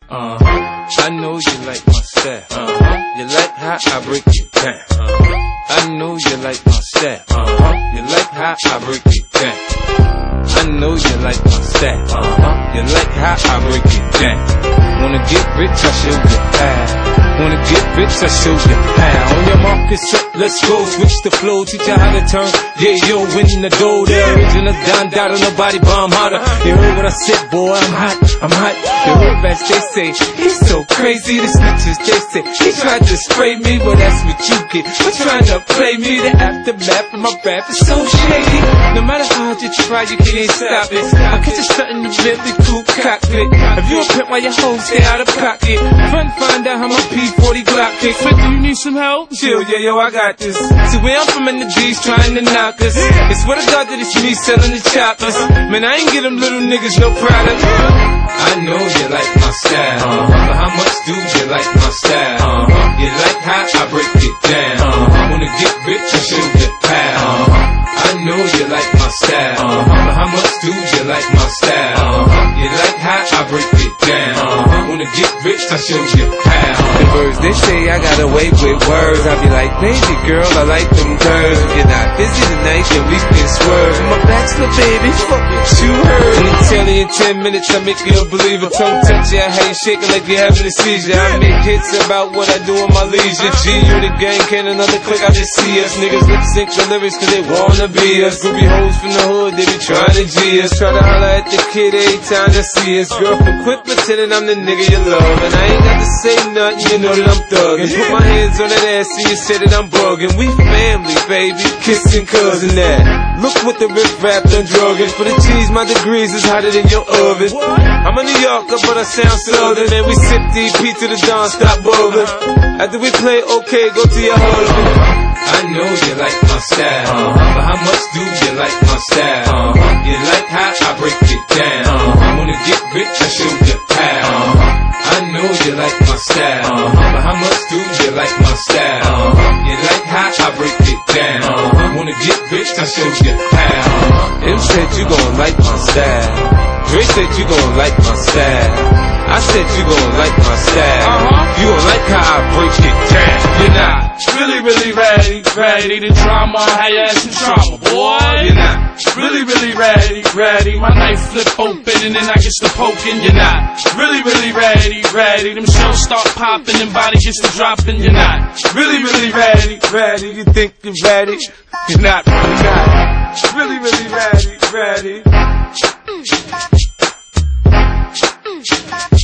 I know you like my style. You like how I break it down. I know you like my style. You like how I break it down. I know you like my style. You like how I break it down. Wanna get rich, I show you how. Wanna get rich, I show you how. On your mark, it's up, let's go. Switch the flow, teach you how to turn. Yeah, yo, in the dough. The original Don Dada, nobody bomb harder. You heard what I said, boy, I'm hot, I'm hot. You heard that they say, he's so crazy. The snitches, they say, he tried to spray me. Well, that's what you get for trying to play me. The aftermath of my rap is so shady. No matter how hard you try, you can't stop it. I catch you stunting the Bentley coupe cockpit. If you a pimp while your hoes stay out of pocket, run, find out how my P40 Glock kicks. But do you need some help? Chill, yeah, yo, I got this. See, where I'm from in the D's trying to knock us. It's what I got that it's me selling the choppers. Man, I ain't get them little niggas no product. I know you like my style, but how much do you like my style? You like how I break it down. Wanna get rich and show you how. I know you like my style, but how much do you like my style? You like how I break it down. Wanna get rich, I show you how. The birds, they say I got away with words. I be like, baby girl, I like them curves. If you're not busy tonight, then we can swerve. My bachelor, baby, fuck what you heard. And I'm telling you in 10 minutes, I make you a believer. Tongue touch you, I hate shaking like you're having a seizure. I make hits about what I do in my leisure. G-Unit gang, can another click, I just see us. Niggas lip sync the lyrics cause they wanna be us. Groovy hoes from the hood, they be trying to G us. Try to holler at the kid every time they see us. Girlfriend, quit pretending I'm the nigga you love. And I ain't got to say nothing, you know that I'm thuggin'. Put my hands on that ass so you say that I'm buggin'. We family, baby, kissing cousin that. Look what the riff rap done druggin'. For the cheese, my degrees is hotter than your oven. I'm a New Yorker, but I sound southern. And we sip DP to the dawn, stop buggin'. After we play okay, go to your husband. I know you like my style, but how much do you like my style? You like how I break it down. I wanna get rich, I show you how. I know you like my style, but how much do you like my style? You like how I break it down. Wanna get rich, I show you how. M said you gon' like my style. Dre said you gon' like my style. I said you gon' like my style. You gon' like how I break it down. You're not really ready to drama, have your ass in trauma, boy. You're not really ready. My knife flip open and then I get the poking. You're not really ready. Them shells start popping and body gets to dropping. You're not really ready. You think you're ready? You're not really ready.